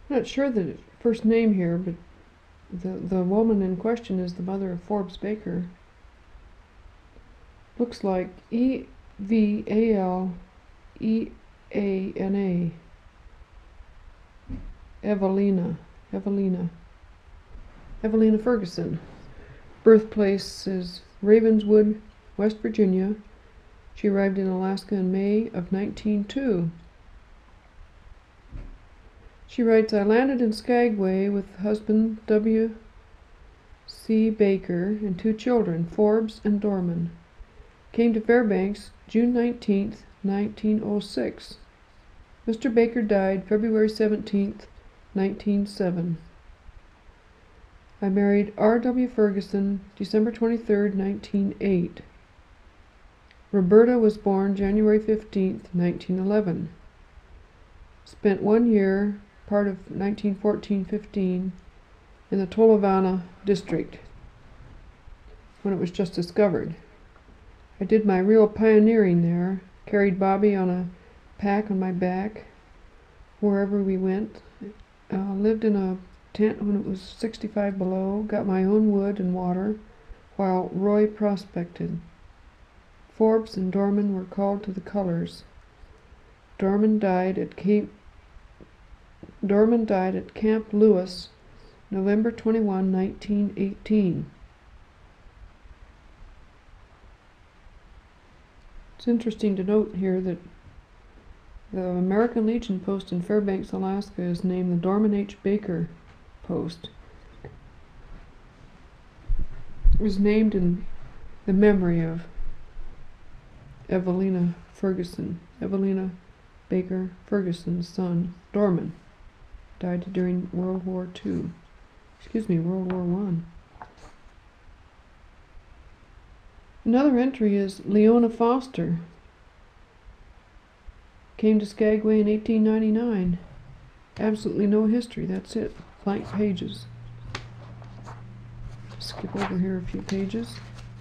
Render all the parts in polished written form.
Not sure the first name here, but the woman in question is the mother of Forbes Baker. Looks like Evaleana. Evelina Ferguson. Birthplace is Ravenswood, West Virginia. She arrived in Alaska in May of 1902. She writes, I landed in Skagway with husband W. C. Baker and 2 children, Forbes and Dorman. Came to Fairbanks June 19th, 1906. Mr. Baker died February 17th, 1907. I married R. W. Ferguson December 23rd, 1908. Roberta was born January 15th, 1911. Spent 1 year, part of 1914-15, in the Tolovana district when it was just discovered. I did my real pioneering there, carried Bobby on a pack on my back wherever we went, lived in a tent when it was 65 below, got my own wood and water while Roy prospected. Forbes and Dorman were called to the colors. Dorman died at Camp Lewis, November 21, 1918. It's interesting to note here that the American Legion post in Fairbanks, Alaska is named the Dorman H. Baker post. It was named in the memory of Evelina Baker Ferguson's son, Dorman. Died during World War I. Another entry is Leona Foster. Came to Skagway in 1899. Absolutely no history, that's it. Blank pages. Skip over here a few pages.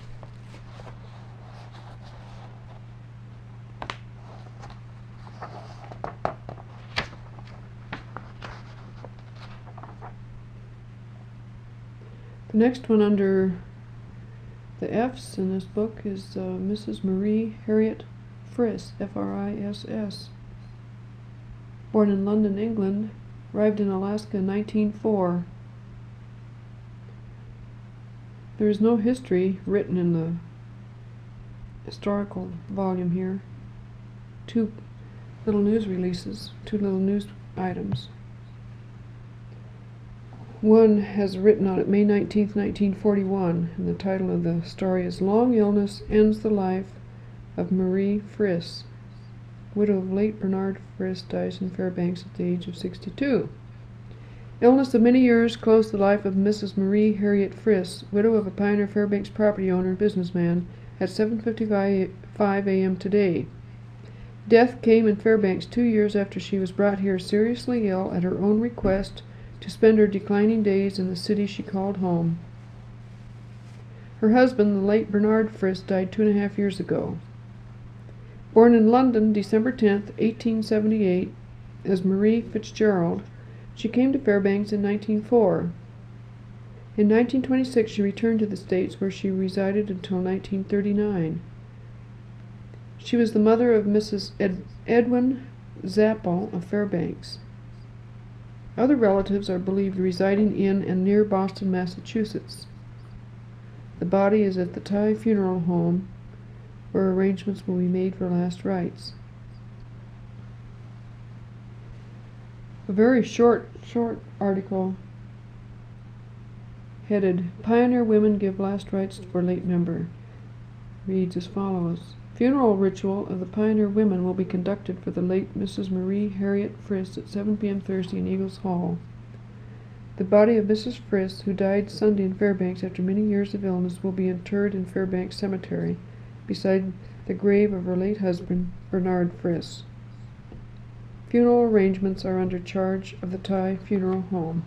The next one under the F's in this book is Mrs. Marie Harriet Friss, Friss. Born in London, England, arrived in Alaska in 1904. There is no history written in the historical volume here. 2 little news releases, 2 little news items. One has written on it May 19th, 1941, and the title of the story is Long Illness Ends the Life of Marie Friss. Widow of late Bernard Friss dies in Fairbanks at the age of 62. Illness of many years closed the life of Mrs. Marie Harriet Friss, widow of a pioneer Fairbanks property owner and businessman, at 7:55 a.m. today. Death came in Fairbanks 2 years after she was brought here seriously ill at her own request to spend her declining days in the city she called home. Her husband, the late Bernard Friss, died 2.5 years ago. Born in London, December 10, 1878, as Marie Fitzgerald, she came to Fairbanks in 1904. In 1926, she returned to the States, where she resided until 1939. She was the mother of Mrs. Edwin Zappel of Fairbanks. Other relatives are believed residing in and near Boston, Massachusetts. The body is at the Ty Funeral Home, where arrangements will be made for last rites. A very short article headed Pioneer Women Give Last Rites for Late Member reads as follows. Funeral ritual of the Pioneer Women will be conducted for the late Mrs. Marie Harriet Friss at 7 p.m. Thursday in Eagles Hall. The body of Mrs. Friss, who died Sunday in Fairbanks after many years of illness, will be interred in Fairbanks Cemetery beside the grave of her late husband, Bernard Friss. Funeral arrangements are under charge of the Ty Funeral Home.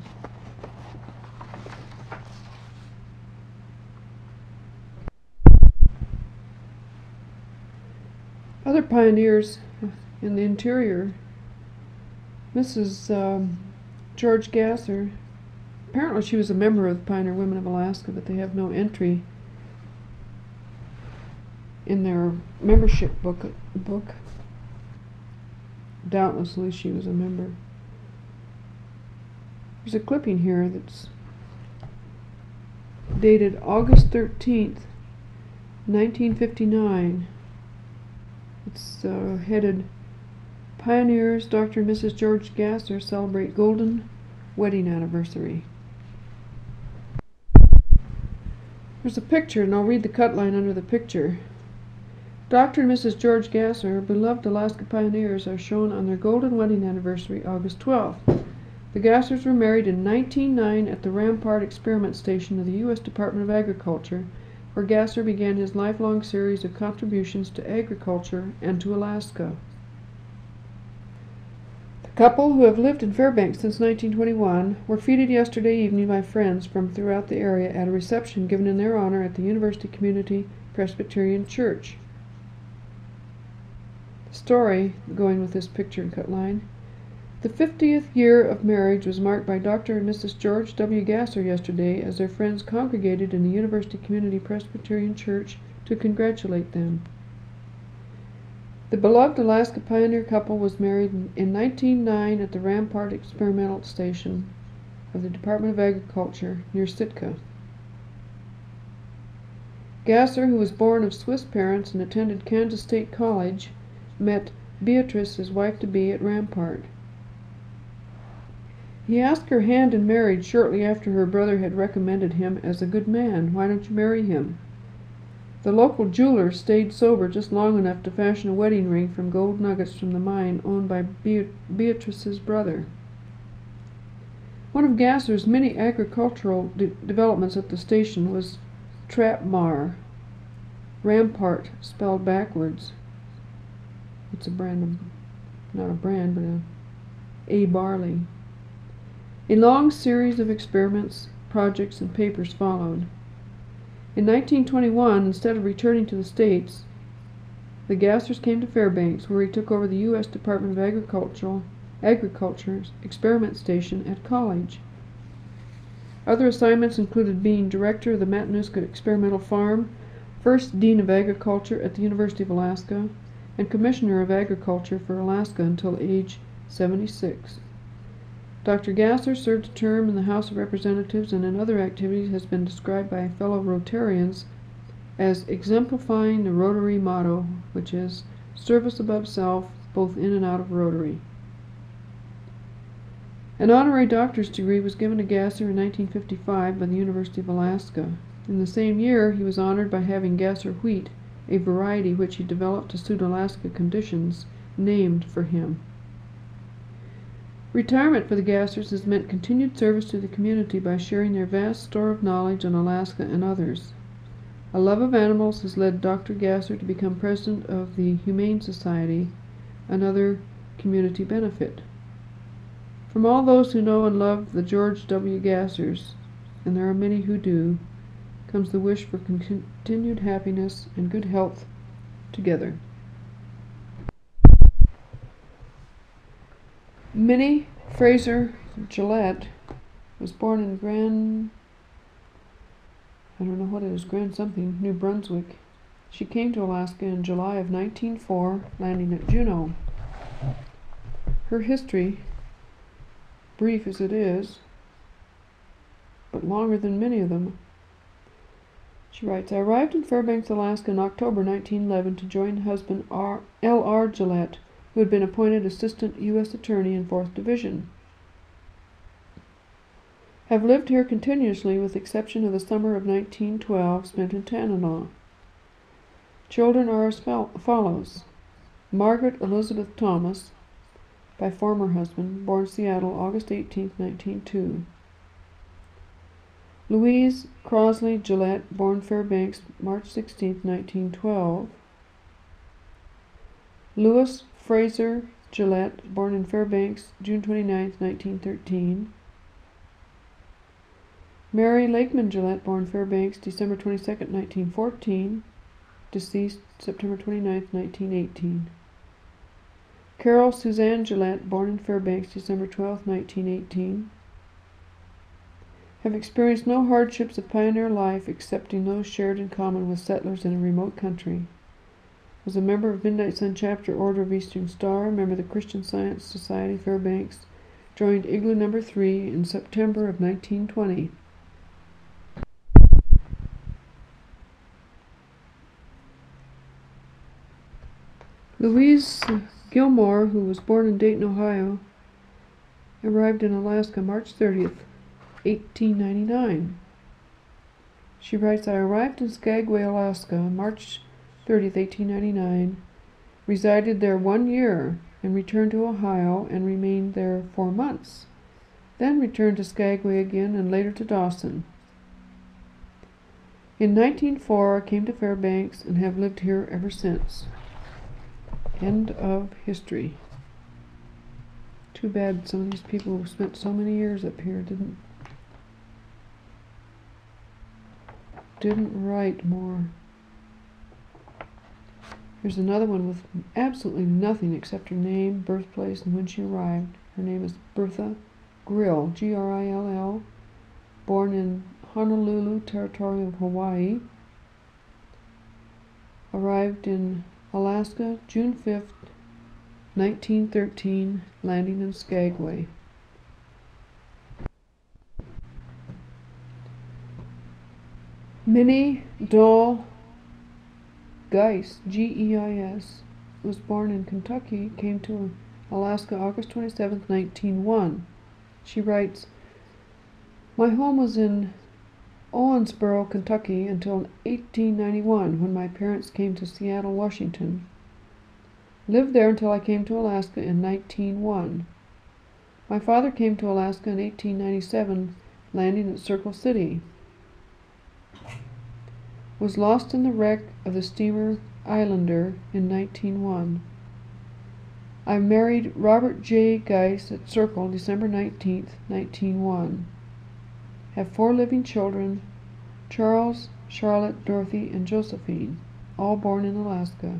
Other pioneers in the interior, Mrs. George Gasser. Apparently she was a member of the Pioneer Women of Alaska, but they have no entry in their membership book. Doubtlessly she was a member. There's a clipping here that's dated August 13th, 1959. It's headed, Pioneers Dr. and Mrs. George Gasser celebrate golden wedding anniversary. There's a picture, and I'll read the cut line under the picture. Dr. and Mrs. George Gasser, beloved Alaska pioneers, are shown on their golden wedding anniversary, August 12th. The Gassers were married in 1909 at the Rampart Experiment Station of the U.S. Department of Agriculture, where Gasser began his lifelong series of contributions to agriculture and to Alaska. The couple, who have lived in Fairbanks since 1921, were feted yesterday evening by friends from throughout the area at a reception given in their honor at the University Community Presbyterian Church. The story, going with this picture and cut line, the 50th year of marriage was marked by Dr. and Mrs. George W. Gasser yesterday as their friends congregated in the University Community Presbyterian Church to congratulate them. The beloved Alaska pioneer couple was married in 1909 at the Rampart Experimental Station of the Department of Agriculture near Sitka. Gasser, who was born of Swiss parents and attended Kansas State College, met Beatrice, his wife-to-be, at Rampart. He asked her hand in marriage shortly after her brother had recommended him as a good man. Why don't you marry him? The local jeweler stayed sober just long enough to fashion a wedding ring from gold nuggets from the mine owned by Beatrice's brother. One of Gasser's many agricultural developments at the station was Trapmar, Rampart spelled backwards. It's a brand of, not a brand, but a barley. A long series of experiments, projects, and papers followed. In 1921, instead of returning to the States, the Gassers came to Fairbanks, where he took over the U.S. Department of Agriculture's experiment station at college. Other assignments included being director of the Matanuska Experimental Farm, first dean of agriculture at the University of Alaska, and commissioner of agriculture for Alaska until age 76. Dr. Gasser served a term in the House of Representatives and in other activities has been described by fellow Rotarians as exemplifying the Rotary motto, which is service above self, both in and out of Rotary. An honorary doctor's degree was given to Gasser in 1955 by the University of Alaska. In the same year, he was honored by having Gasser wheat, a variety which he developed to suit Alaska conditions, named for him. Retirement for the Gassers has meant continued service to the community by sharing their vast store of knowledge on Alaska and others. A love of animals has led Dr. Gasser to become president of the Humane Society, another community benefit. From all those who know and love the George W. Gassers, and there are many who do, comes the wish for continued happiness and good health together. Minnie Fraser Gillette was born in Grand something, New Brunswick. She came to Alaska in July of 1904, landing at Juneau. Her history, brief as it is, but longer than many of them. She writes, I arrived in Fairbanks, Alaska in October 1911 to join husband L.R. Gillette, who had been appointed Assistant U.S. Attorney in 4th Division. Have lived here continuously with the exception of the summer of 1912 spent in Tanana. Children are as follows. Margaret Elizabeth Thomas, by former husband, born Seattle, August 18, 1902. Louise Crosley Gillette, born Fairbanks, March 16, 1912. Louis Fraser Gillette, born in Fairbanks, June 29, 1913. Mary Lakeman Gillette, born Fairbanks, December 22, 1914. Deceased September 29, 1918. Carol Suzanne Gillette, born in Fairbanks, December 12, 1918. Have experienced no hardships of pioneer life excepting those shared in common with settlers in a remote country. Was a member of Midnight Sun Chapter Order of Eastern Star, member of the Christian Science Society Fairbanks, joined Igloo No. 3 in September of 1920. Louise Gilmore, who was born in Dayton, Ohio, arrived in Alaska March 30th, 1899. She writes, I arrived in Skagway, Alaska, March 30th, 1899, resided there 1 year, and returned to Ohio and remained there 4 months. Then returned to Skagway again and later to Dawson. In 1904, I came to Fairbanks and have lived here ever since. End of history. Too bad some of these people who spent so many years up here didn't write more. Here's another one with absolutely nothing except her name, birthplace, and when she arrived. Her name is Bertha Grill, Grill, born in Honolulu, Territory of Hawaii. Arrived in Alaska, June 5th, 1913, landing in Skagway. Minnie Doll Geis, Geis, was born in Kentucky, came to Alaska August 27, 1901. She writes, my home was in Owensboro, Kentucky until 1891 when my parents came to Seattle, Washington. Lived there until I came to Alaska in 1901. My father came to Alaska in 1897, landing at Circle City. Was lost in the wreck of the steamer Islander in 1901. I married Robert J. Geis at Circle December 19, 1901. Have 4 living children, Charles, Charlotte, Dorothy, and Josephine, all born in Alaska.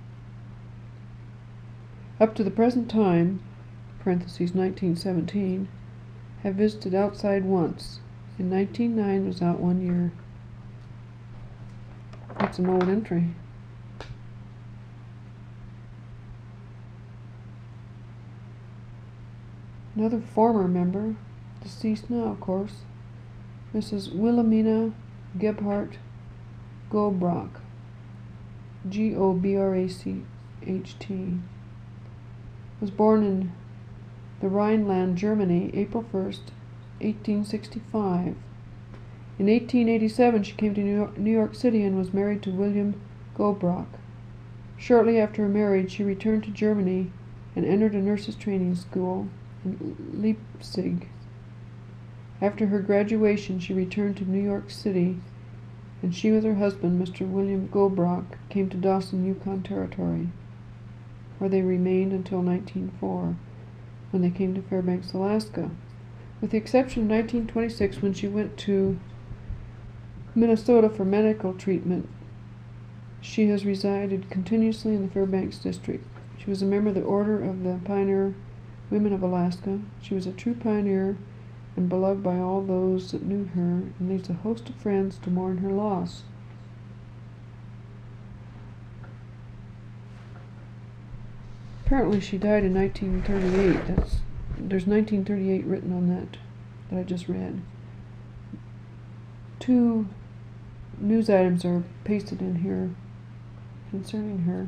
Up to the present time, parentheses 1917, have visited outside once. In 1909 was out 1 year. That's an old entry. Another former member, deceased now of course, Mrs. Wilhelmina Gebhardt Gobrock, Gobracht, was born in the Rhineland, Germany, April 1st, 1865. In 1887 she came to New York City and was married to William Gobrock. Shortly after her marriage she returned to Germany and entered a nurse's training school in Leipzig. After her graduation she returned to New York City, and she with her husband, Mr. William Gobrock, came to Dawson, Yukon Territory, where they remained until 1904, when they came to Fairbanks, Alaska. With the exception of 1926, when she went to Minnesota for medical treatment, she has resided continuously in the Fairbanks district. She was a member of the Order of the Pioneer Women of Alaska. She was a true pioneer and beloved by all those that knew her, and leaves a host of friends to mourn her loss. Apparently she died in 1938. There's 1938 written on that I just read. 2 news items are pasted in here concerning her.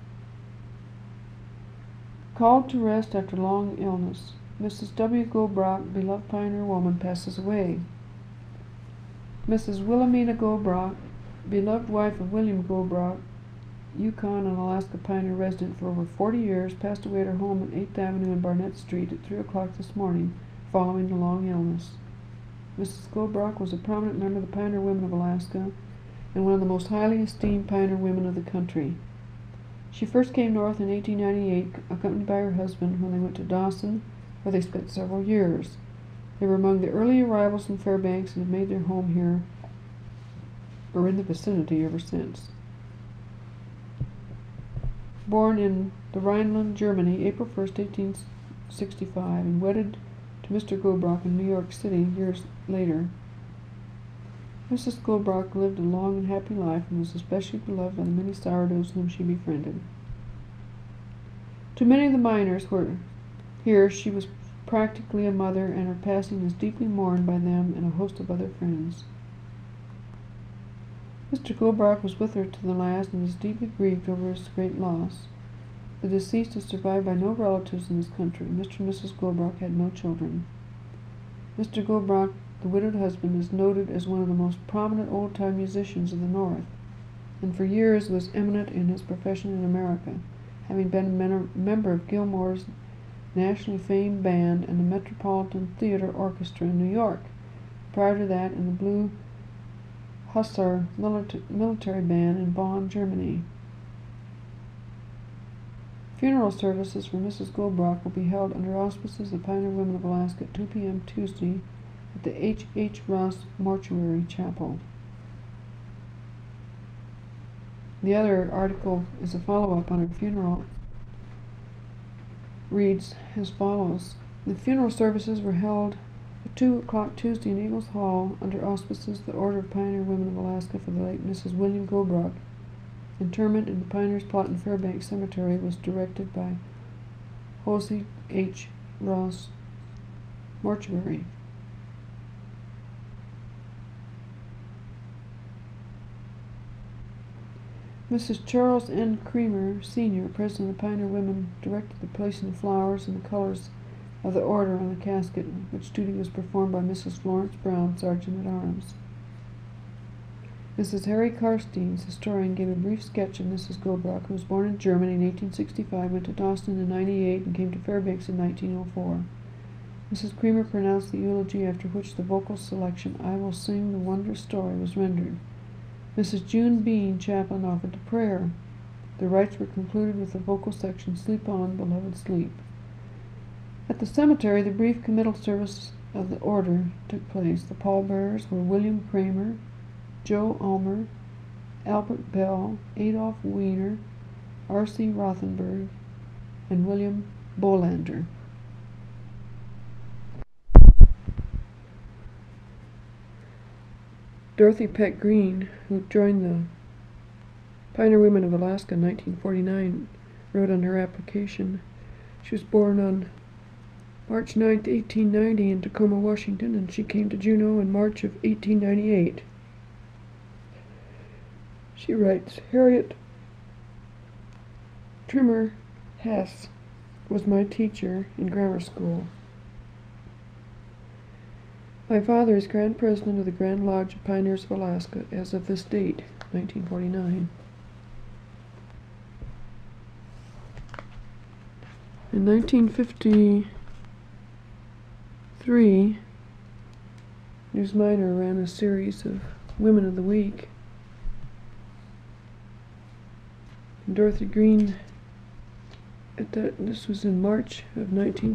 Called to rest after long illness. Mrs. W. Gobrock, beloved pioneer woman, passes away. Mrs. Wilhelmina Gobrock, beloved wife of William Gobrock, Yukon and Alaska pioneer resident for over 40 years, passed away at her home on 8th Avenue and Barnett Street at 3 o'clock this morning, following a long illness. Mrs. Gobrock was a prominent member of the Pioneer Women of Alaska and one of the most highly esteemed pioneer women of the country. She first came north in 1898, accompanied by her husband, when they went to Dawson, where they spent several years. They were among the early arrivals in Fairbanks and have made their home here, or in the vicinity, ever since. born in the Rhineland, Germany, April 1st, 1865, and wedded to Mr. Gilbrock in New York City years later. Mrs. Gilbrock lived a long and happy life and was especially beloved by the many sourdoughs whom she befriended. To many of the miners who were here, she was practically a mother, and her passing is deeply mourned by them and a host of other friends. Mr. Gilbrock was with her to the last and is deeply grieved over his great loss. The deceased is survived by no relatives in this country. Mr. and Mrs. Gilbrock had no children. Mr. Gilbrock, the widowed husband, is noted as one of the most prominent old-time musicians of the North, and for years was eminent in his profession in America, having been a member of Gilmore's nationally famed band and the Metropolitan Theater Orchestra in New York. Prior to that, in the Blue Hussar military band in Bonn, Germany. Funeral services for Mrs. Gilbrock will be held under auspices of Pioneer Women of Alaska at 2 p.m. Tuesday at the H. H. Ross Mortuary Chapel. The other article is a follow-up on her funeral. Reads as follows. The funeral services were held at 2 o'clock Tuesday in Eagles Hall under auspices of the Order of Pioneer Women of Alaska for the late Mrs. William Gilbrock. Interment in the Pioneers' Plot in Fairbanks Cemetery was directed by Hosea H. Ross Mortuary. Mrs. Charles N. Creamer, Sr., President of the Pioneer Women, directed the placing of flowers and the colors of the order on the casket, which duty was performed by Mrs. Florence Brown, Sergeant-at-Arms. Mrs. Harry Karstens, historian, gave a brief sketch of Mrs. Gilbrock, who was born in Germany in 1865, went to Dawson in 98, and came to Fairbanks in 1904. Mrs. Creamer pronounced the eulogy, after which the vocal selection, I Will Sing the Wondrous Story, was rendered. Mrs. June Bean, chaplain, offered the prayer. The rites were concluded with the vocal section, Sleep On, Beloved Sleep. At the cemetery, the brief committal service of the order took place. The pallbearers were William Kramer, Joe Ulmer, Albert Bell, Adolf Wiener, R.C. Rothenberg, and William Bolander. Dorothy Peck Green, who joined the Pioneer Women of Alaska in 1949, wrote on her application. She was born on March 9, 1890 in Tacoma, Washington, and she came to Juneau in March of 1898. She writes, Harriet Trimmer Hess was my teacher in grammar school. My father is Grand President of the Grand Lodge of Pioneers of Alaska as of this date, 1949. In 1953, News Miner ran a series of Women of the Week. And Dorothy Green, this was in March of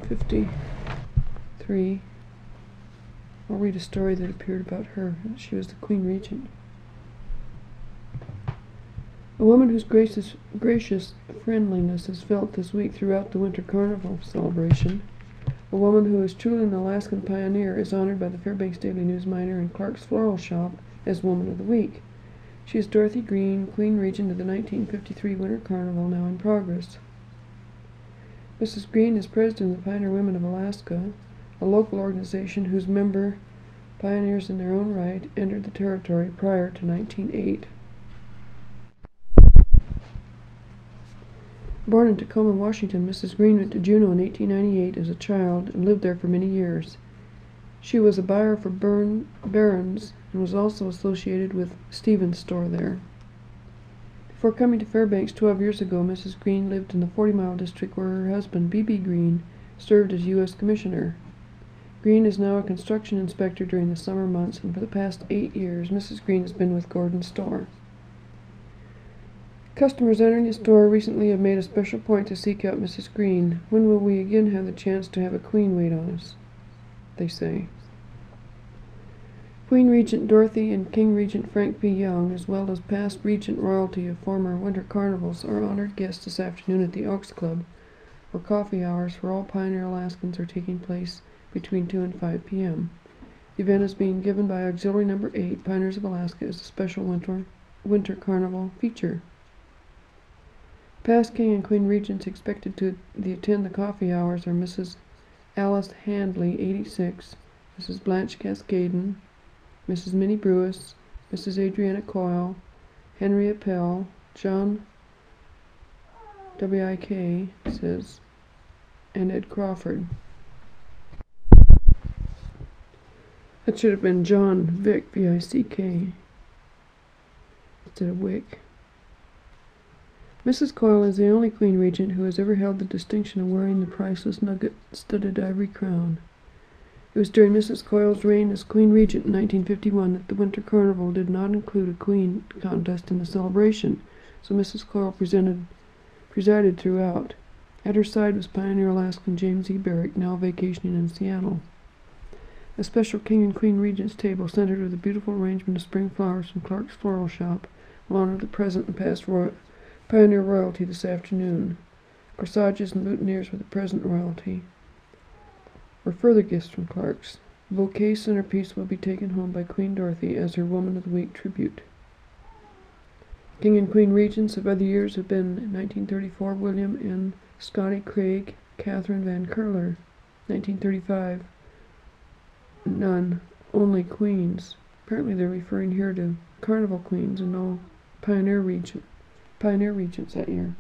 1953. I'll read a story that appeared about her. She was the Queen Regent. A woman whose gracious friendliness is felt this week throughout the Winter Carnival celebration. A woman who is truly an Alaskan pioneer is honored by the Fairbanks Daily News Miner and Clark's Floral Shop as Woman of the Week. She is Dorothy Green, Queen Regent of the 1953 Winter Carnival, now in progress. Mrs. Green is president of the Pioneer Women of Alaska, a local organization whose member pioneers in their own right entered the territory prior to 1908. Born in Tacoma, Washington, Mrs. Green went to Juneau in 1898 as a child and lived there for many years. She was a buyer for Barron's and was also associated with Stevens' store there. Before coming to Fairbanks 12 years ago, Mrs. Green lived in the 40-mile district where her husband, B.B. Green, served as U.S. Commissioner. Green is now a construction inspector during the summer months, and for the past 8 years, Mrs. Green has been with Gordon's store. Customers entering the store recently have made a special point to seek out Mrs. Green. When will we again have the chance to have a queen wait on us? They say. Queen Regent Dorothy and King Regent Frank P. Young, as well as past Regent royalty of former winter carnivals, are honored guests this afternoon at the Elks Club, where coffee hours for all Pioneer Alaskans are taking place between 2 and 5 p.m. The event is being given by Auxiliary Number 8, Pioneers of Alaska, as a special winter carnival feature. Past King and Queen Regents expected to attend the coffee hours are Mrs. Alice Handley, 86, Mrs. Blanche Cascaden, Mrs. Minnie Brewis, Mrs. Adriana Coyle, Henry Appel, John W.I.K. says, and Ed Crawford. That should have been John Vick, V-I-C-K, instead of Wick. Mrs. Coyle is the only Queen Regent who has ever held the distinction of wearing the priceless nugget-studded ivory crown. It was during Mrs. Coyle's reign as Queen Regent in 1951 that the Winter Carnival did not include a Queen contest in the celebration, so Mrs. Coyle presided throughout. At her side was Pioneer Alaskan James E. Barrick, now vacationing in Seattle. A special King and Queen Regents table centered with a beautiful arrangement of spring flowers from Clark's Floral Shop will honor the present and past Pioneer royalty this afternoon. Corsages and boutonnieres with the present royalty were further gifts from Clark's. The bouquet centerpiece will be taken home by Queen Dorothy as her Woman of the Week tribute. King and Queen Regents of other years have been, in 1934, William and Scotty Craig, Catherine Van Curler. 1935, none, only Queens. Apparently they're referring here to Carnival Queens and no Pioneer Regents that year.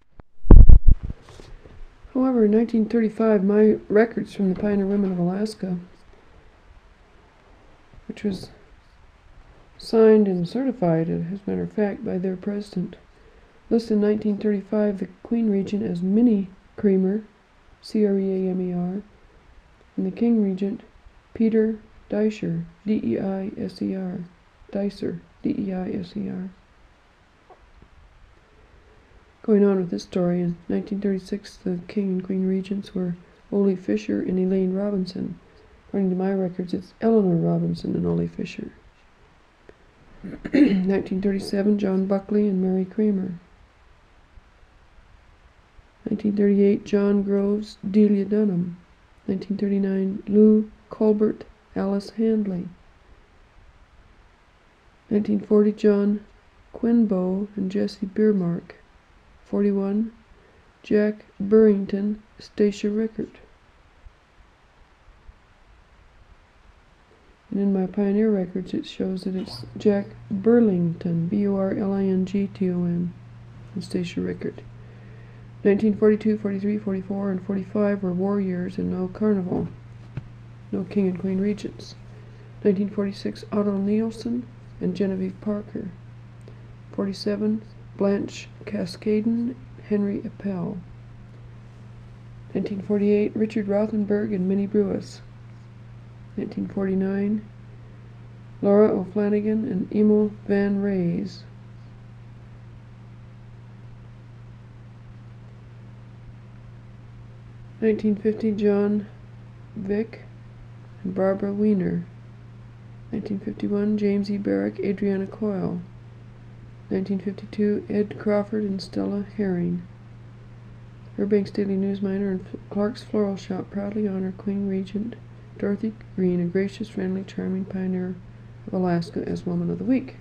However, in 1935, my records from the Pioneer Women of Alaska, which was signed and certified, as a matter of fact, by their president, listed in 1935 the Queen Regent as Minnie Creamer, C-R-E-A-M-E-R, and the King Regent Peter Deiser, D-E-I-S-E-R, Deiser, D-E-I-S-E-R. Going on with this story, in 1936, the King and Queen Regents were Ole Fisher and Elaine Robinson. According to my records, it's Eleanor Robinson and Ole Fisher. 1937, John Buckley and Mary Kramer. 1938, John Groves, Delia Dunham. 1939, Lou Colbert, Alice Handley. 1940, John Quinbo and Jessie Biermark. 41, Jack Burrington, Stacia Rickert. And in my Pioneer records it shows that it's Jack Burlington, B-U-R-L-I-N-G-T-O-N, and Stacia Rickert. 1942, 43, 44, and 45 were war years and no carnival. No King and Queen Regents. 1946, Otto Nielsen and Genevieve Parker. 47, Blanche Cascaden, Henry Appel. 1948, Richard Rothenberg and Minnie Brewis. 1949, Laura O'Flanagan and Emil Van Rays. 1950, John Vick and Barbara Wiener. 1951, James E. Barrick, Adriana Coyle. 1952, Ed Crawford and Stella Herring. Fairbanks Daily News Miner and Clark's Floral Shop proudly honor Queen Regent Dorothy Green, a gracious, friendly, charming pioneer of Alaska, as Woman of the Week.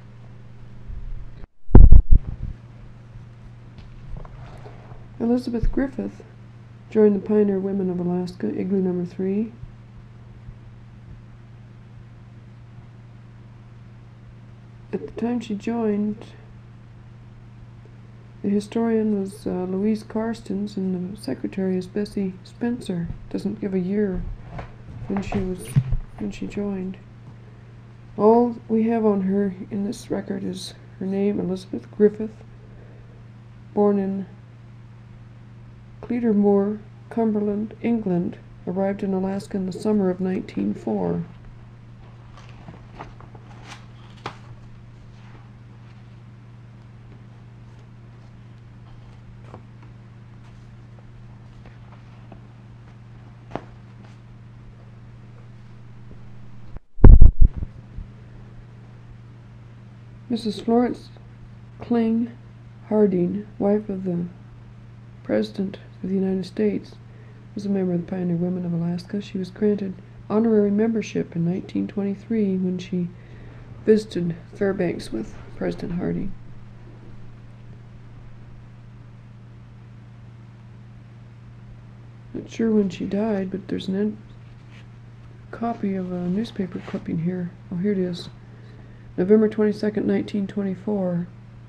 Elizabeth Griffith joined the Pioneer Women of Alaska, Igloo number 3. At the time she joined, the historian was Louise Karstens, and the secretary is Bessie Spencer. Doesn't give a year when she joined. All we have on her in this record is her name, Elizabeth Griffith, born in Cleatormore, Cumberland, England, arrived in Alaska in the summer of 1904. Mrs. Florence Kling Harding, wife of the President of the United States, was a member of the Pioneer Women of Alaska. She was granted honorary membership in 1923 when she visited Fairbanks with President Harding. Not sure when she died, but there's a copy of a newspaper clipping here. Oh, here it is. November 22nd, 1924.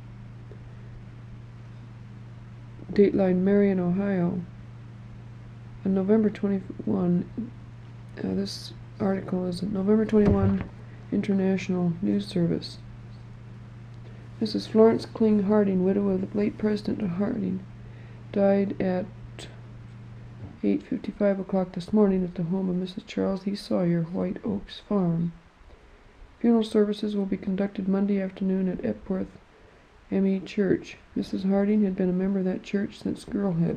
Dateline Marion, Ohio. On November 21, this article is November 21 International News Service. Mrs. Florence Kling Harding, widow of the late President Harding, died at 8:55 o'clock this morning at the home of Mrs. Charles E. Sawyer, White Oaks Farm. Funeral services will be conducted Monday afternoon at Epworth M.E. Church. Mrs. Harding had been a member of that church since girlhood.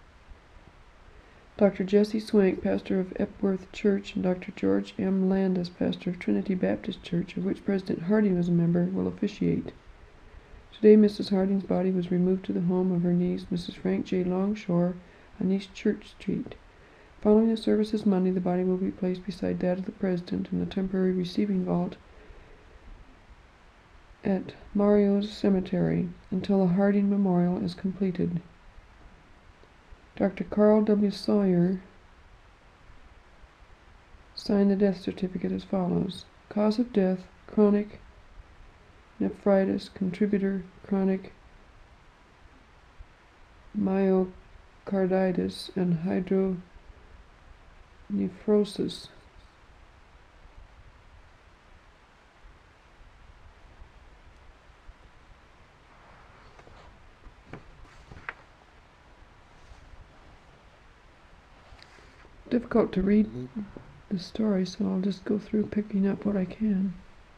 Dr. Jesse Swank, pastor of Epworth Church, and Dr. George M. Landis, pastor of Trinity Baptist Church, of which President Harding was a member, will officiate. Today, Mrs. Harding's body was removed to the home of her niece, Mrs. Frank J. Longshore, on East Church Street. Following the services Monday, the body will be placed beside that of the President in the temporary receiving vault at Mario's Cemetery until the Harding Memorial is completed. Dr. Carl W. Sawyer signed the death certificate as follows. Cause of death, chronic nephritis, contributor, chronic myocarditis, and hydronephrosis. Difficult to read the story, so I'll just go through picking up what I can.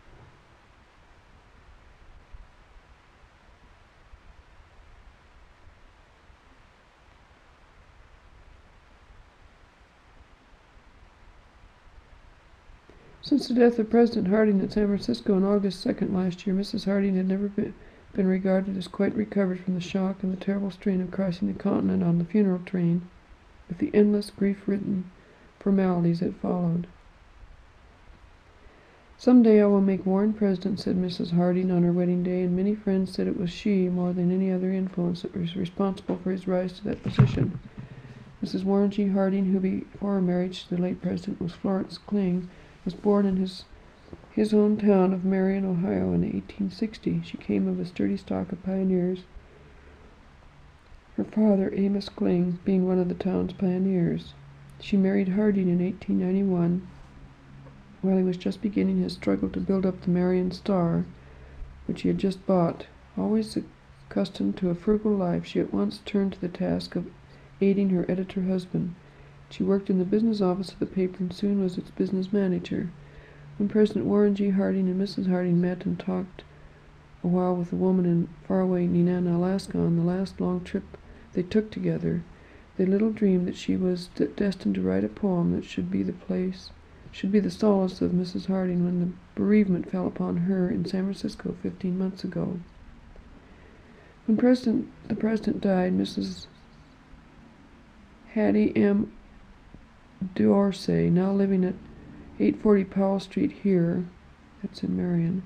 Since the death of President Harding at San Francisco on August 2nd last year, Mrs. Harding had never been regarded as quite recovered from the shock and the terrible strain of crossing the continent on the funeral train, with the endless, grief-ridden formalities that followed. "Someday I will make Warren president," said Mrs. Harding on her wedding day, and many friends said it was she, more than any other influence, that was responsible for his rise to that position. Mrs. Warren G. Harding, who before her marriage to the late president was Florence Kling, was born in his own town of Marion, Ohio in 1860. She came of a sturdy stock of pioneers, her father, Amos Kling, being one of the town's pioneers. She married Harding in 1891, while he was just beginning his struggle to build up the Marion Star, which he had just bought. Always accustomed to a frugal life, she at once turned to the task of aiding her editor husband. She worked in the business office of the paper and soon was its business manager. When President Warren G. Harding and Mrs. Harding met and talked a while with a woman in faraway Nenana, Alaska, on the last long trip they took together, they little dreamed that she was destined to write a poem that should be the solace of Mrs. Harding when the bereavement fell upon her in San Francisco 15 months ago. When the president died, Mrs. Hattie M. D'Orsay, now living at 840 Powell Street here, that's in Marion,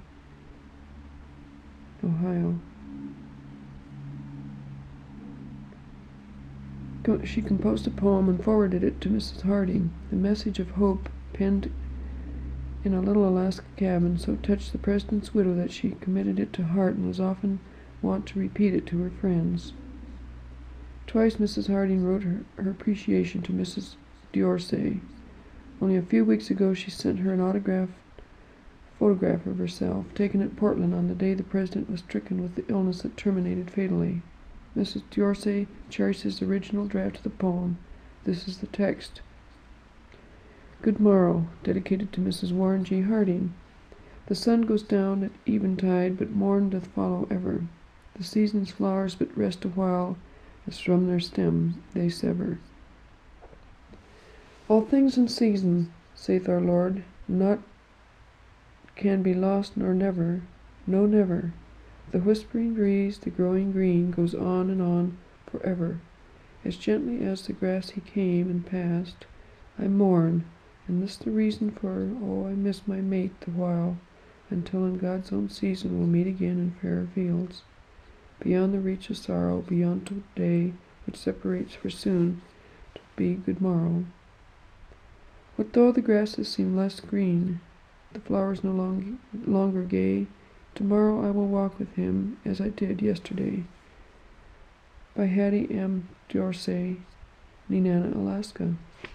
Ohio. She composed a poem and forwarded it to Mrs. Harding. The message of hope, penned in a little Alaska cabin, so touched the president's widow that she committed it to heart and was often wont to repeat it to her friends. Twice Mrs. Harding wrote her appreciation to Mrs. D'Orsay. Only a few weeks ago she sent her an autographed photograph of herself, taken at Portland on the day the president was stricken with the illness that terminated fatally. Mrs. D'Orsay cherishes the original draft of the poem. This is the text. Good morrow, dedicated to Mrs. Warren G. Harding. The sun goes down at eventide, but morn doth follow ever. The season's flowers but rest awhile, as from their stem they sever. All things in season, saith our Lord, naught can be lost nor never. No, never. The whispering breeze, the growing green, goes on forever. As gently as the grass he came and passed, I mourn, and this the reason for, oh, I miss my mate the while, until in God's own season we'll meet again in fairer fields. Beyond the reach of sorrow, beyond today, which separates for soon to be good morrow. What though the grasses seem less green, the flowers no longer gay, tomorrow I will walk with him as I did yesterday. By Hattie M. Dorsey, Nenana, Alaska.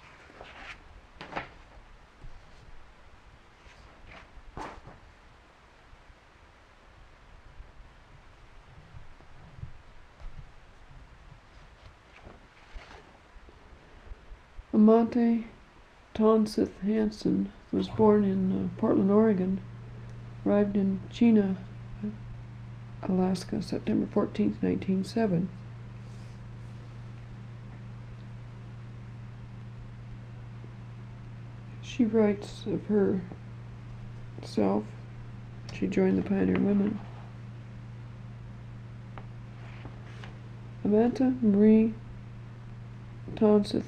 Amante Tonseth Hansen was born in Portland, Oregon, arrived in Chena, Alaska, September 14, 1907. She writes of herself, she joined the Pioneer Women. Amanta Marie Tonseth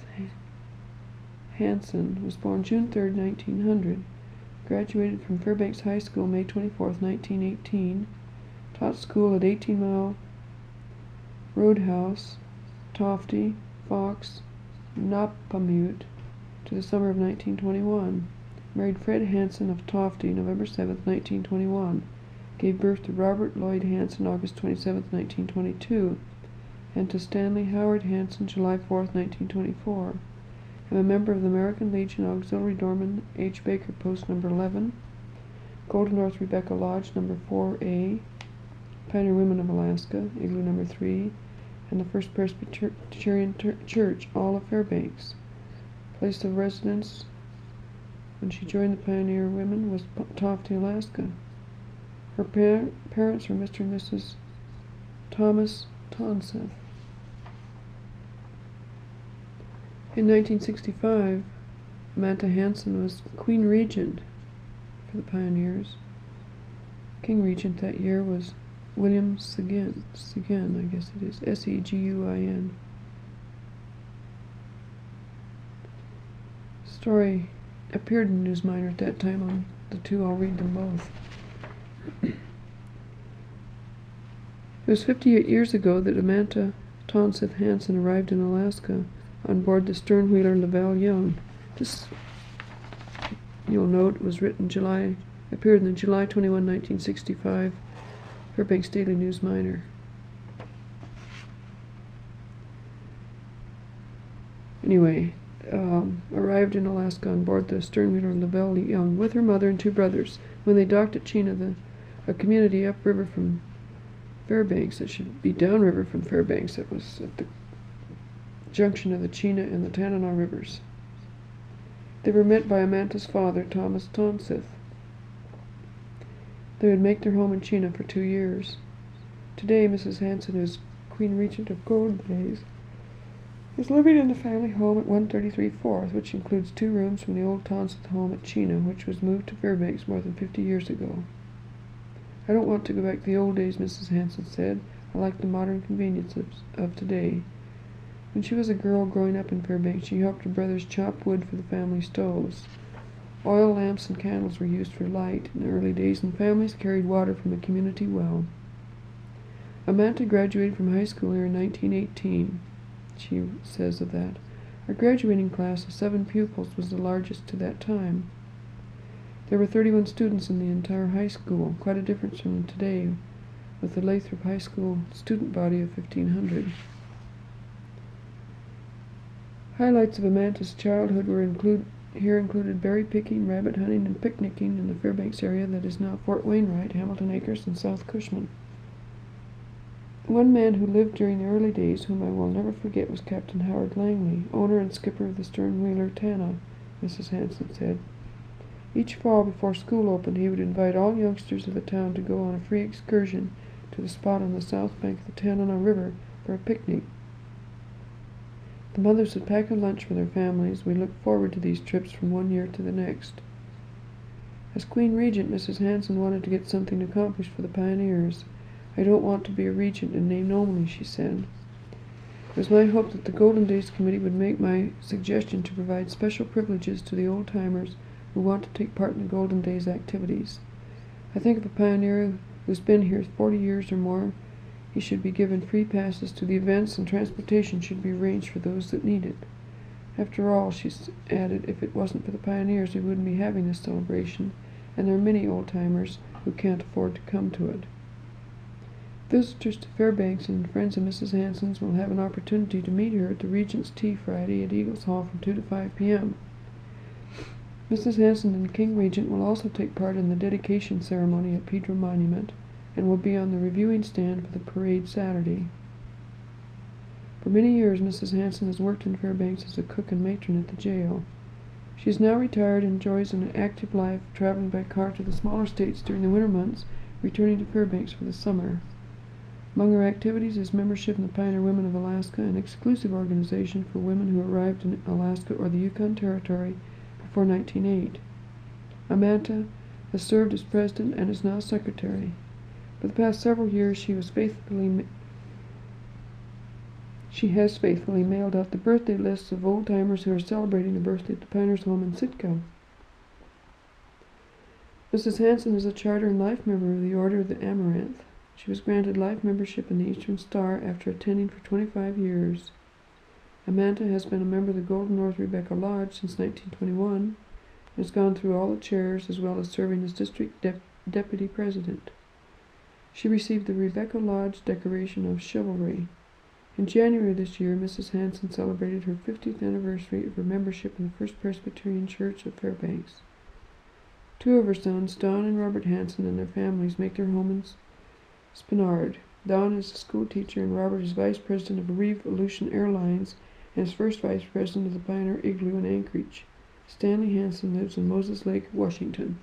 Hansen was born June 3, 1900, graduated from Fairbanks High School May 24, 1918, taught school at 18 Mile Roadhouse, Tofty, Fox, Napamute to the summer of 1921, married Fred Hansen of Tofty November 7, 1921, gave birth to Robert Lloyd Hansen August 27, 1922, and to Stanley Howard Hansen July 4, 1924. I'm a member of the American Legion Auxiliary Dorman H. Baker Post number 11, Golden North Rebecca Lodge number 4A, Pioneer Women of Alaska, Igloo number 3, and the First Presbyterian Church, all of Fairbanks. Place of residence when she joined the Pioneer Women was Tofty, Alaska. Her parents were Mr. and Mrs. Thomas Tonseth. In 1965, Amanta Hansen was Queen Regent for the Pioneers. King Regent that year was William Seguin, I guess it is, Seguin. Story appeared in News Miner at that time on the two. I'll read them both. It was 58 years ago that Amanta Tonseth Hansen arrived in Alaska on board the stern wheeler Lavelle Young. This, you'll note, was appeared in the July 21, 1965 Fairbanks Daily News Miner. Anyway, arrived in Alaska on board the stern wheeler Lavelle Young with her mother and two brothers. When they docked at Chena, a community upriver from Fairbanks, that should be downriver from Fairbanks, that was at the junction of the Chena and the Tanana rivers. They were met by Amanta's father, Thomas Tonseth. They would make their home in Chena for 2 years. Today, Mrs. Hansen, who's Queen Regent of Golden Days, is living in the family home at 133 4th, which includes 2 rooms from the old Tonseth home at Chena, which was moved to Fairbanks more than 50 years ago. I don't want to go back to the old days, Mrs. Hansen said. I like the modern conveniences of today. When she was a girl growing up in Fairbanks, she helped her brothers chop wood for the family stoves. Oil lamps and candles were used for light in the early days, and families carried water from a community well. Amanta graduated from high school here in 1918. She says of that, our graduating class of 7 pupils was the largest to that time. There were 31 students in the entire high school, quite a difference from today, with the Lathrop High School student body of 1,500. Highlights of Amanta's childhood were included berry picking, rabbit hunting, and picnicking in the Fairbanks area that is now Fort Wainwright, Hamilton Acres, and South Cushman. One man who lived during the early days, whom I will never forget, was Captain Howard Langley, owner and skipper of the stern wheeler Tana, Mrs. Hansen said. Each fall before school opened, he would invite all youngsters of the town to go on a free excursion to the spot on the south bank of the Tanana River for a picnic. The mothers would pack a lunch for their families. We looked forward to these trips from one year to the next. As Queen Regent, Mrs. Hanson wanted to get something accomplished for the pioneers. "I don't want to be a regent in name only," she said. "It was my hope that the Golden Days Committee would make my suggestion to provide special privileges to the old-timers who want to take part in the Golden Days activities. I think if a pioneer who's been here 40 years or more, he should be given free passes to the events, and transportation should be arranged for those that need it. After all," she added, "if it wasn't for the pioneers, we wouldn't be having this celebration, and there are many old-timers who can't afford to come to it." Visitors to Fairbanks and friends of Mrs. Hanson's will have an opportunity to meet her at the Regent's Tea Friday at Eagles Hall from 2 to 5 p.m. Mrs. Hanson and King Regent will also take part in the dedication ceremony at Pedro Monument and will be on the reviewing stand for the parade Saturday. For many years, Mrs. Hanson has worked in Fairbanks as a cook and matron at the jail. She is now retired and enjoys an active life, traveling by car to the smaller states during the winter months, returning to Fairbanks for the summer. Among her activities is membership in the Pioneer Women of Alaska, an exclusive organization for women who arrived in Alaska or the Yukon Territory before 1908. Amanta has served as president and is now secretary. For the past several years, she has faithfully mailed out the birthday lists of old-timers who are celebrating a birthday at the Pioneers' Home in Sitka. Mrs. Hanson is a Charter and Life member of the Order of the Amaranth. She was granted life membership in the Eastern Star after attending for 25 years. Amanta has been a member of the Golden North Rebecca Lodge since 1921 and has gone through all the chairs as well as serving as district deputy president. She received the Rebecca Lodge Decoration of Chivalry. In January this year, Mrs. Hanson celebrated her 50th anniversary of her membership in the First Presbyterian Church of Fairbanks. Two of her sons, Don and Robert Hanson, and their families make their home in Spenard. Don is a school teacher, and Robert is vice president of Revolution Airlines and is first vice president of the Pioneer Igloo in Anchorage. Stanley Hanson lives in Moses Lake, Washington.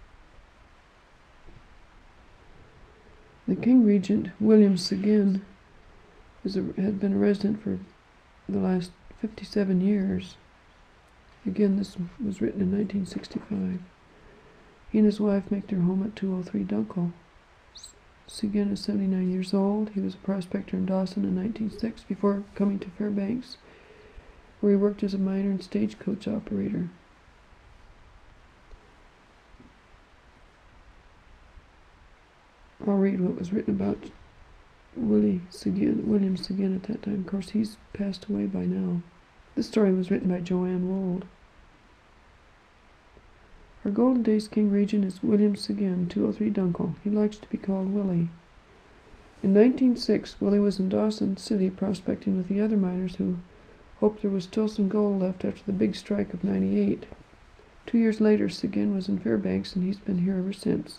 The King Regent, William Seguin, had been a resident for the last 57 years. Again, this was written in 1965. He and his wife make their home at 203 Dunkel. Seguin is 79 years old. He was a prospector in Dawson in 1906 before coming to Fairbanks, where he worked as a miner and stagecoach operator. I'll read what was written about William Seguin at that time. Of course, he's passed away by now. This story was written by Joanne Wold. Our Golden Days King Regent is William Seguin, 203 Dunkel. He likes to be called Willie. In 1906, Willie was in Dawson City prospecting with the other miners who hoped there was still some gold left after the big strike of '98. 2 years later, Seguin was in Fairbanks, and he's been here ever since.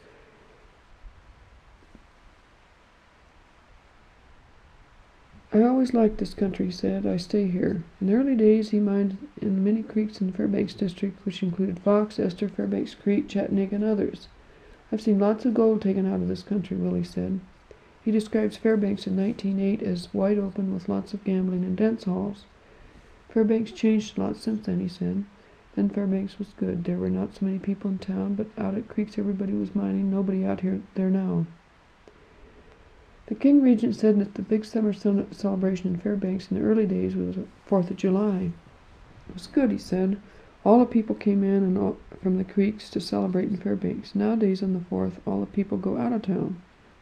"I always liked this country," he said. "I stay here." In the early days, he mined in the many creeks in the Fairbanks district, which included Fox, Esther, Fairbanks Creek, Chattanooga, and others. "I've seen lots of gold taken out of this country," Willie said. He describes Fairbanks in 1908 as wide open with lots of gambling and dance halls. "Fairbanks changed a lot since then," he said. "Then Fairbanks was good. There were not so many people in town, but out at creeks everybody was mining. Nobody out there now." The King Regent said that the big summer celebration in Fairbanks in the early days was 4th of July. "It was good," he said. "All the people came in from the creeks to celebrate in Fairbanks. Nowadays on the 4th, all the people go out of town."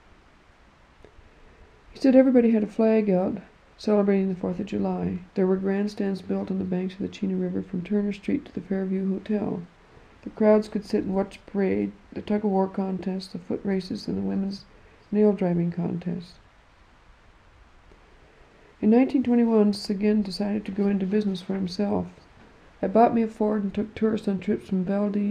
He said everybody had a flag out celebrating the 4th of July. There were grandstands built on the banks of the Chena River from Turner Street to the Fairview Hotel. The crowds could sit and watch the parade, the tug-of-war contest, the foot races, and the women's nail driving contest. In 1921, Seguin decided to go into business for himself. "I bought me a Ford and took tourists on trips from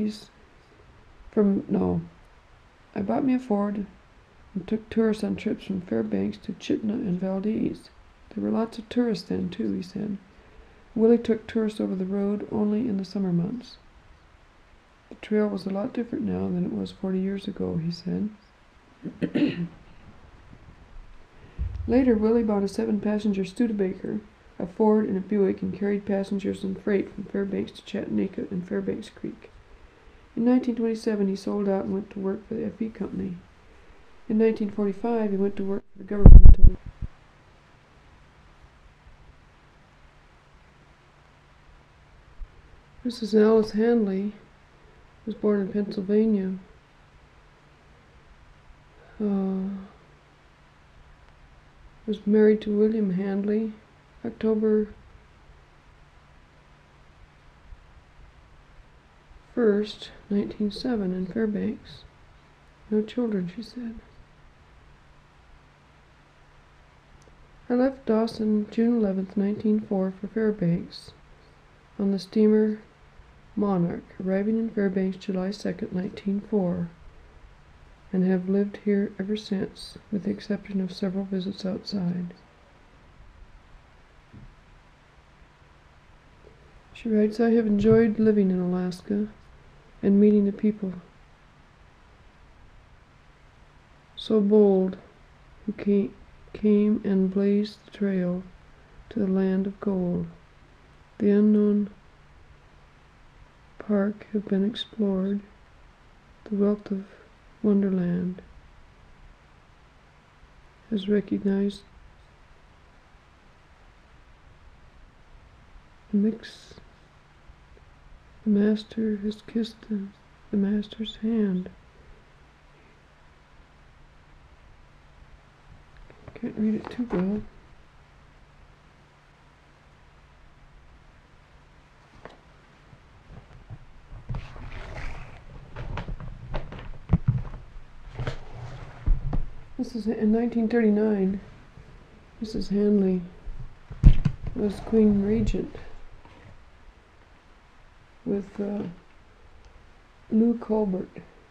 Fairbanks to Chitina and Valdez. There were lots of tourists then, too," he said. Willie took tourists over the road only in the summer months. "The trail was a lot different now than it was 40 years ago," he said. Later, Willie bought a 7-passenger Studebaker, a Ford, and a Buick, and carried passengers and freight from Fairbanks to Chattanooga and Fairbanks Creek. In 1927, he sold out and went to work for the FE Company. In 1945, he went to work for the government until Mrs. Alice Handley was born in Pennsylvania. Was married to William Handley, October 1st, 1907, in Fairbanks. No children, she said. I left Dawson June 11th, 1904 for Fairbanks on the steamer Monarch, arriving in Fairbanks July 2nd, 1904, and have lived here ever since, with the exception of several visits outside. She writes, I have enjoyed living in Alaska and meeting the people so bold who came and blazed the trail to the land of gold. The unknown park have been explored, the wealth of Wonderland has recognized the mix. The master has kissed the master's hand. Can't read it too well. This is in 1939. Mrs. Handley was Queen Regent with Lou Colbert.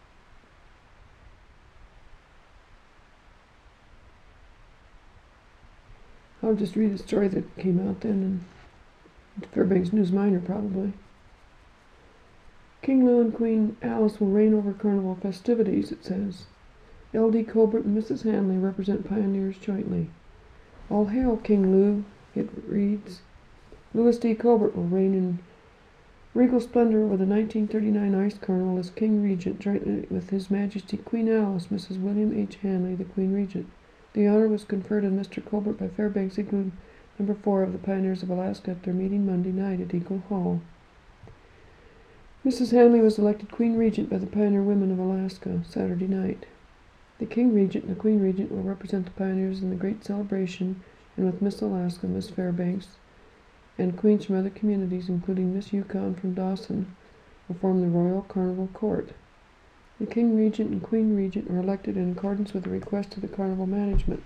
I'll just read the story that came out then in Fairbanks News Miner, probably. King Lou and Queen Alice will reign over Carnival festivities, it says. L.D. Colbert and Mrs. Handley represent pioneers jointly. All hail King Lou, it reads. Louis D. Colbert will reign in regal splendor over the 1939 Ice Carnival as King Regent, jointly with His Majesty Queen Alice, Mrs. William H. Handley, the Queen Regent. The honor was conferred on Mr. Colbert by Fairbanks Igloo No. 4 of the Pioneers of Alaska at their meeting Monday night at Eagle Hall. Mrs. Handley was elected Queen Regent by the Pioneer Women of Alaska Saturday night. The King Regent and the Queen Regent will represent the pioneers in the great celebration, and with Miss Alaska, Miss Fairbanks, and queens from other communities, including Miss Yukon from Dawson, will form the Royal Carnival Court. The King Regent and Queen Regent were elected in accordance with the request of the Carnival management.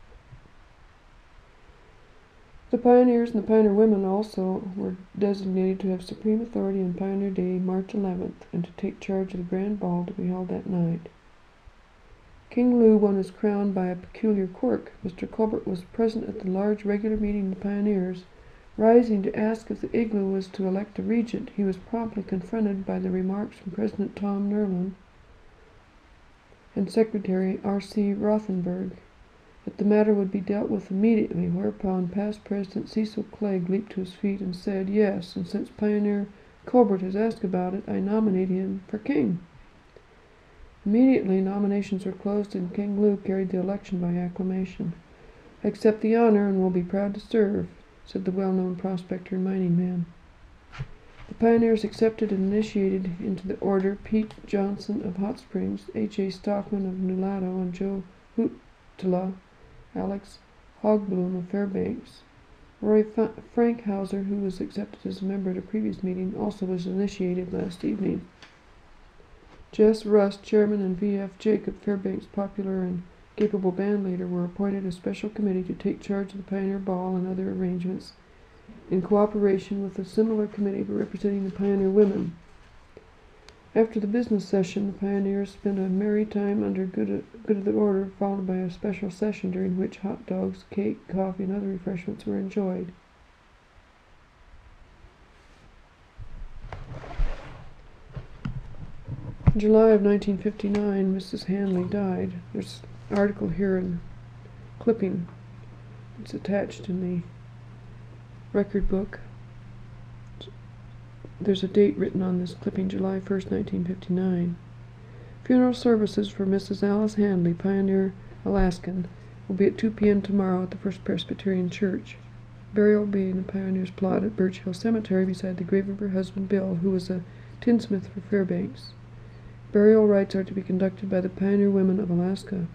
The pioneers and the pioneer women also were designated to have supreme authority on Pioneer Day, March 11th, and to take charge of the grand ball to be held that night. King Lou won his crown by a peculiar quirk. Mr. Colbert was present at the large regular meeting of the pioneers. Rising to ask if the igloo was to elect a regent, he was promptly confronted by the remarks from President Tom Nerlin and Secretary R.C. Rothenberg that the matter would be dealt with immediately, whereupon past President Cecil Clegg leaped to his feet and said, "Yes, and since Pioneer Colbert has asked about it, I nominate him for king." Immediately, nominations were closed and King Lou carried the election by acclamation. "I accept the honor and will be proud to serve," said the well-known prospector and mining man. The pioneers accepted and initiated into the order Pete Johnson of Hot Springs, H.A. Stockman of Nulato, and Joe Hootala, Alex Hogbloom of Fairbanks. Roy Frank Hauser, who was accepted as a member at a previous meeting, also was initiated last evening. Jess Rust, chairman, and V.F. Jacob, Fairbanks' popular and capable band leader, were appointed a special committee to take charge of the Pioneer Ball and other arrangements, in cooperation with a similar committee representing the Pioneer women. After the business session, the pioneers spent a merry time under good of the order, followed by a special session during which hot dogs, cake, coffee, and other refreshments were enjoyed. In July of 1959, Mrs. Handley died. There's an article here in clipping. It's attached in the record book. there's a date written on this clipping, July 1st, 1959. Funeral services for Mrs. Alice Handley, pioneer Alaskan, will be at 2 p.m. tomorrow at the First Presbyterian Church. Burial will be in the pioneer's plot at Birch Hill Cemetery beside the grave of her husband Bill, who was a tinsmith for Fairbanks. Burial rites are to be conducted by the Pioneer Women of Alaska.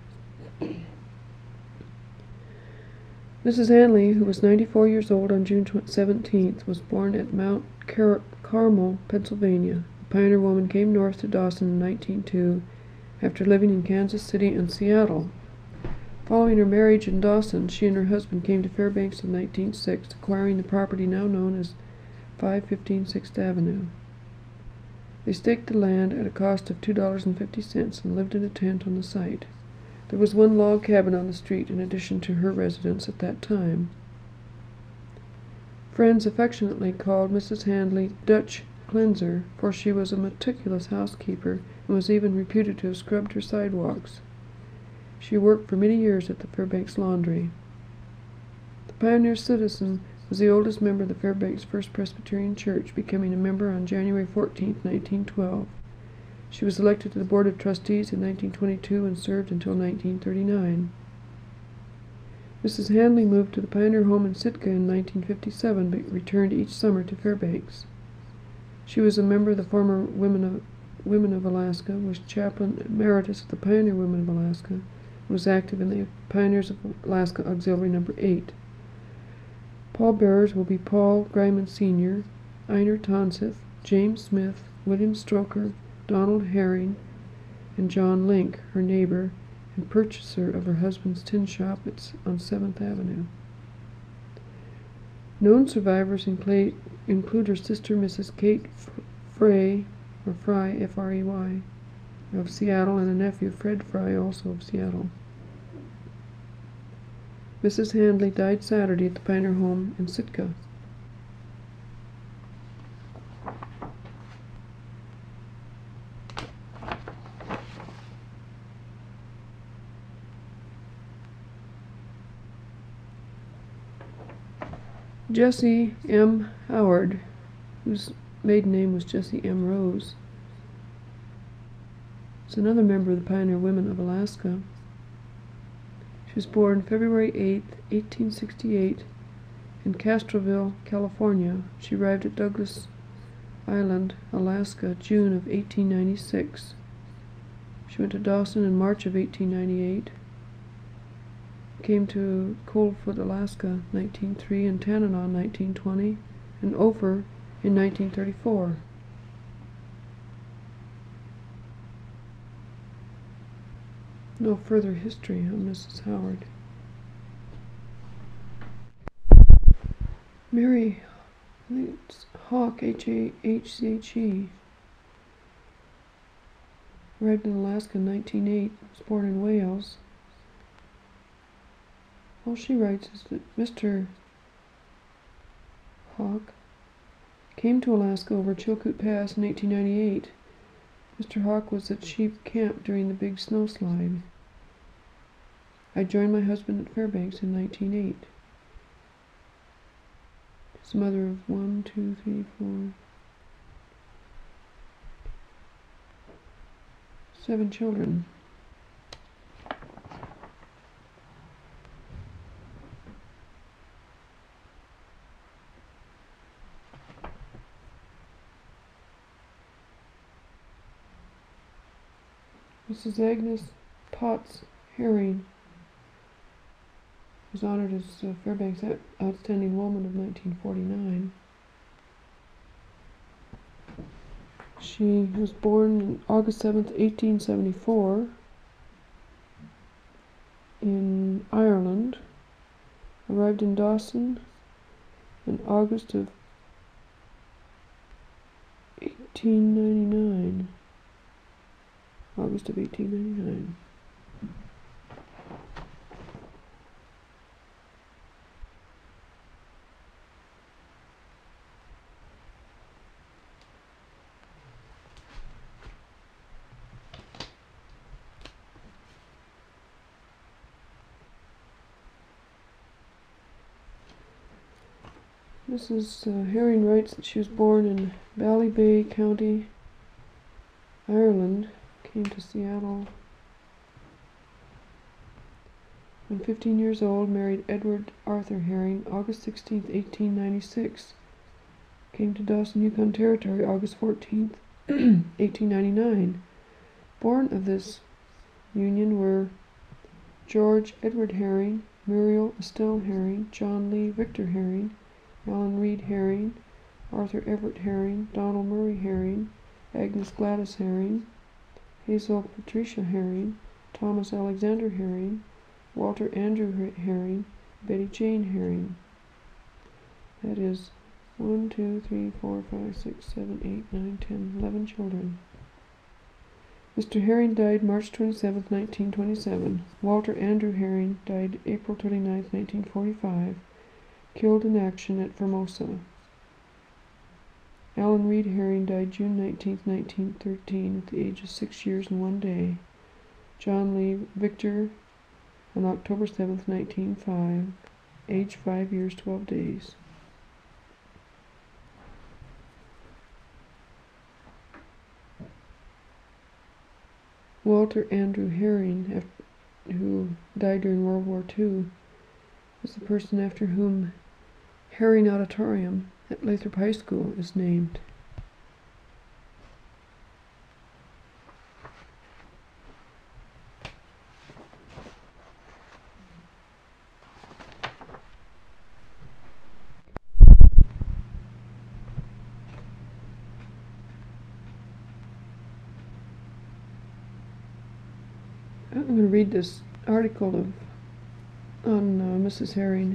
Mrs. Handley, who was 94 years old on June 17th, was born at Mount Carmel, Pennsylvania. The Pioneer Woman came north to Dawson in 1902 after living in Kansas City and Seattle. Following her marriage in Dawson, she and her husband came to Fairbanks in 1906, acquiring the property now known as 515 6th Avenue. They staked the land at a cost of $2.50 and lived in a tent on the site. There was one log cabin on the street in addition to her residence at that time. Friends affectionately called Mrs. Handley Dutch Cleanser, for she was a meticulous housekeeper and was even reputed to have scrubbed her sidewalks. She worked for many years at the Fairbanks Laundry. The Pioneer Citizen was the oldest member of the Fairbanks First Presbyterian Church, becoming a member on January 14, 1912. She was elected to the Board of Trustees in 1922 and served until 1939. Mrs. Handley moved to the Pioneer Home in Sitka in 1957, but returned each summer to Fairbanks. She was a member of the former Women of Alaska, was chaplain emeritus of the Pioneer Women of Alaska, and was active in the Pioneers of Alaska Auxiliary No. 8. Pallbearers will be Paul Greiman Sr., Einar Tonseth, James Smith, William Stroker, Donald Herring, and John Link, her neighbor and purchaser of her husband's tin shop on 7th Avenue. Known survivors include her sister Mrs. Kate Fry, F-R-E-Y, of Seattle, and a nephew, Fred Fry, also of Seattle. Mrs. Handley died Saturday at the Pioneer Home in Sitka. Jessie M. Howard, whose maiden name was Jessie M. Rose, is another member of the Pioneer Women of Alaska. She was born February 8, 1868, in Castroville, California. She arrived at Douglas Island, Alaska, June of 1896. She went to Dawson in March of 1898. Came to Coldfoot, Alaska, 1903, and Tanana, 1920, and Ophir in 1934. No further history on Mrs. Howard. Mary, I think it's Hawk, H-A-H-C-H-E, arrived in Alaska in 1908, was born in Wales. All she writes is that Mr. Hawk came to Alaska over Chilkoot Pass in 1898. Mr. Hawk was at Sheep Camp during the big snowslide. I joined my husband at Fairbanks in 1908. He's the mother of 7 children. Mrs. Agnes Potts Herring was honored as Fairbanks' Outstanding Woman of 1949. She was born on August 7th, 1874 in Ireland, arrived in Dawson in August of 1899. August of 1899. Mrs. Herring writes that she was born in Ballybay County, Ireland, came to Seattle when 15 years old, married Edward Arthur Herring, August 16, 1896. Came to Dawson, Yukon Territory, August 14, 1899. Born of this union were George Edward Herring, Muriel Estelle Herring, John Lee Victor Herring, Alan Reed Herring, Arthur Everett Herring, Donald Murray Herring, Agnes Gladys Herring, Hazel Patricia Herring, Thomas Alexander Herring, Walter Andrew Herring, Betty Jane Herring. That is 1, 2, 3, 4, 5, 6, 7, 8, 9, 10, 11 children. Mr. Herring died March 27, 1927. Walter Andrew Herring died April 29, 1945, killed in action at Formosa. Alan Reed Herring died June 19, 1913, at the age of 6 years and 1 day. John Lee Victor on October 7, 1905, age 5 years, 12 days. Walter Andrew Herring, who died during World War II, is the person after whom Herring Auditorium at Lathrop High School is named. I'm going to read this article on Mrs. Herring.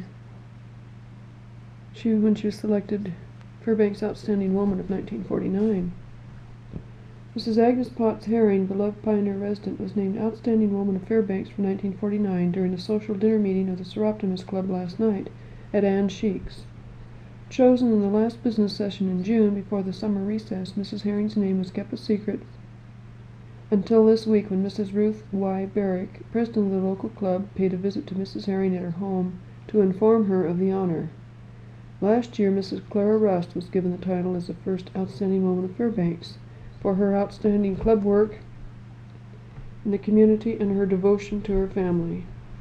When she was selected Fairbanks Outstanding Woman of 1949. Mrs. Agnes Potts Herring, beloved pioneer resident, was named Outstanding Woman of Fairbanks for 1949 during the social dinner meeting of the Seroptimus Club last night at Ann Sheik's. Chosen in the last business session in June before the summer recess, Mrs. Herring's name was kept a secret until this week, when Mrs. Ruth Y. Barrick, president of the local club, paid a visit to Mrs. Herring at her home to inform her of the honor. Last year, Mrs. Clara Rust was given the title as the first Outstanding Woman of Fairbanks for her outstanding club work in the community and her devotion to her family.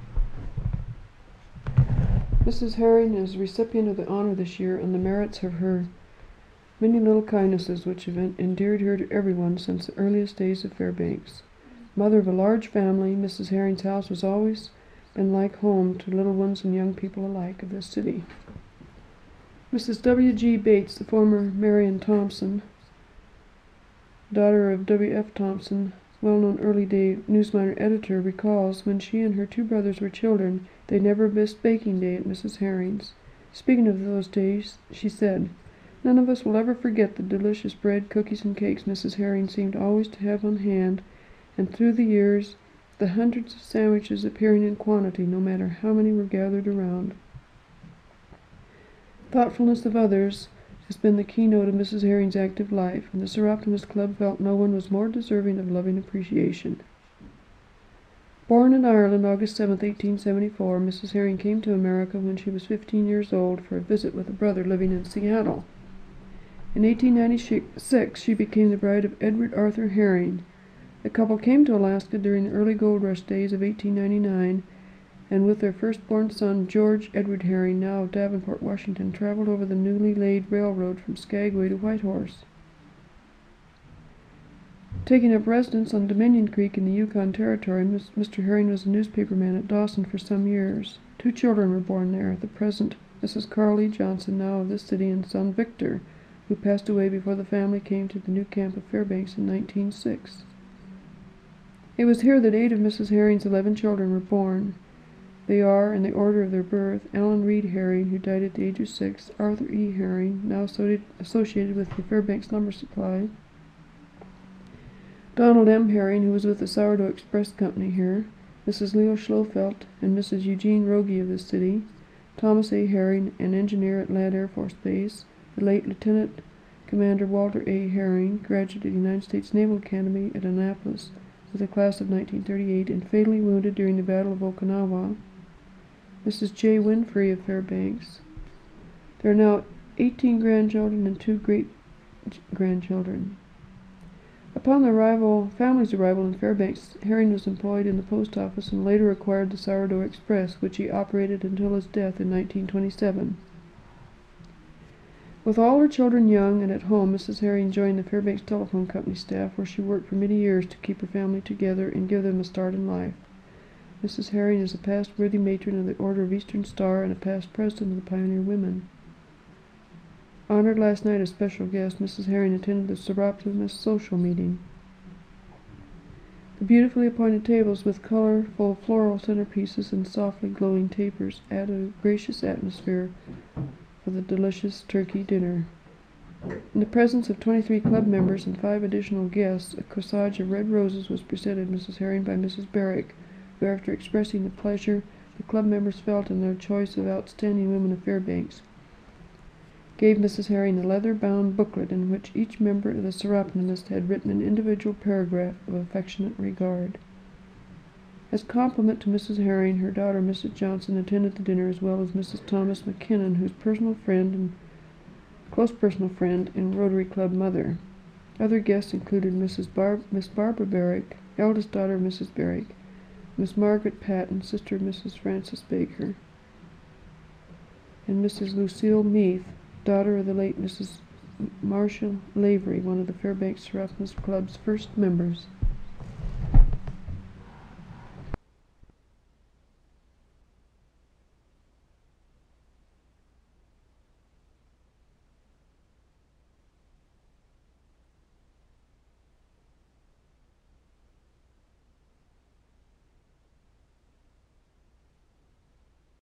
Mrs. Herring is recipient of the honor this year on the merits of her many little kindnesses which have endeared her to everyone since the earliest days of Fairbanks. Mother of a large family, Mrs. Herring's house has always been like home to little ones and young people alike of this city. Mrs. W. G. Bates, the former Marion Thompson, daughter of W. F. Thompson, well-known early-day Newsminer editor, recalls when she and her 2 brothers were children, they never missed baking day at Mrs. Herring's. Speaking of those days, she said, "None of us will ever forget the delicious bread, cookies, and cakes Mrs. Herring seemed always to have on hand, and through the years, the hundreds of sandwiches appearing in quantity, no matter how many were gathered around." Thoughtfulness of others has been the keynote of Mrs. Herring's active life, and the Seroptimus Club felt no one was more deserving of loving appreciation. Born in Ireland August 7, 1874, Mrs. Herring came to America when she was 15 years old for a visit with a brother living in Seattle. In 1896, she became the bride of Edward Arthur Herring. The couple came to Alaska during the early gold rush days of 1899, and with their firstborn son, George Edward Herring, now of Davenport, Washington, traveled over the newly laid railroad from Skagway to Whitehorse. Taking up residence on Dominion Creek in the Yukon Territory, Mr. Herring was a newspaperman at Dawson for some years. 2 children were born there, the present Mrs. Carl E. Johnson, now of this city, and son Victor, who passed away before the family came to the new camp of Fairbanks in 1906. It was here that 8 of Mrs. Herring's 11 children were born. They are, in the order of their birth, Alan Reed Herring, who died at the age of 6, Arthur E. Herring, now associated with the Fairbanks Lumber Supply, Donald M. Herring, who was with the Sourdough Express Company here, Mrs. Leo Schlofelt and Mrs. Eugene Rogie of this city, Thomas A. Herring, an engineer at Ladd Air Force Base, the late Lieutenant Commander Walter A. Herring, graduate of the United States Naval Academy at Annapolis with a class of 1938 and fatally wounded during the Battle of Okinawa, Mrs. J. Winfrey of Fairbanks. There are now 18 grandchildren and 2 great-grandchildren. Upon the family's arrival in Fairbanks, Herring was employed in the post office and later acquired the Sourdough Express, which he operated until his death in 1927. With all her children young and at home, Mrs. Herring joined the Fairbanks Telephone Company staff, where she worked for many years to keep her family together and give them a start in life. Mrs. Herring is a past worthy matron of the Order of Eastern Star and a past president of the Pioneer Women. Honored last night as special guest, Mrs. Herring attended the Seroptimus social meeting. The beautifully appointed tables with colorful floral centerpieces and softly glowing tapers add a gracious atmosphere for the delicious turkey dinner. In the presence of 23 club members and 5 additional guests, a corsage of red roses was presented Mrs. Herring by Mrs. Barrick, who, after expressing the pleasure the club members felt in their choice of outstanding women of Fairbanks, gave Mrs. Herring a leather-bound booklet in which each member of the Seroptimus had written an individual paragraph of affectionate regard. As compliment to Mrs. Herring, her daughter Mrs. Johnson attended the dinner, as well as Mrs. Thomas McKinnon, whose close personal friend and Rotary Club mother. Other guests included Miss Barbara Barrick, eldest daughter of Mrs. Barrick, Miss Margaret Patton, sister of Mrs. Frances Baker, and Mrs. Lucille Meath, daughter of the late Mrs. Marshall Lavery, one of the Fairbanks Seroptimus Club's first members.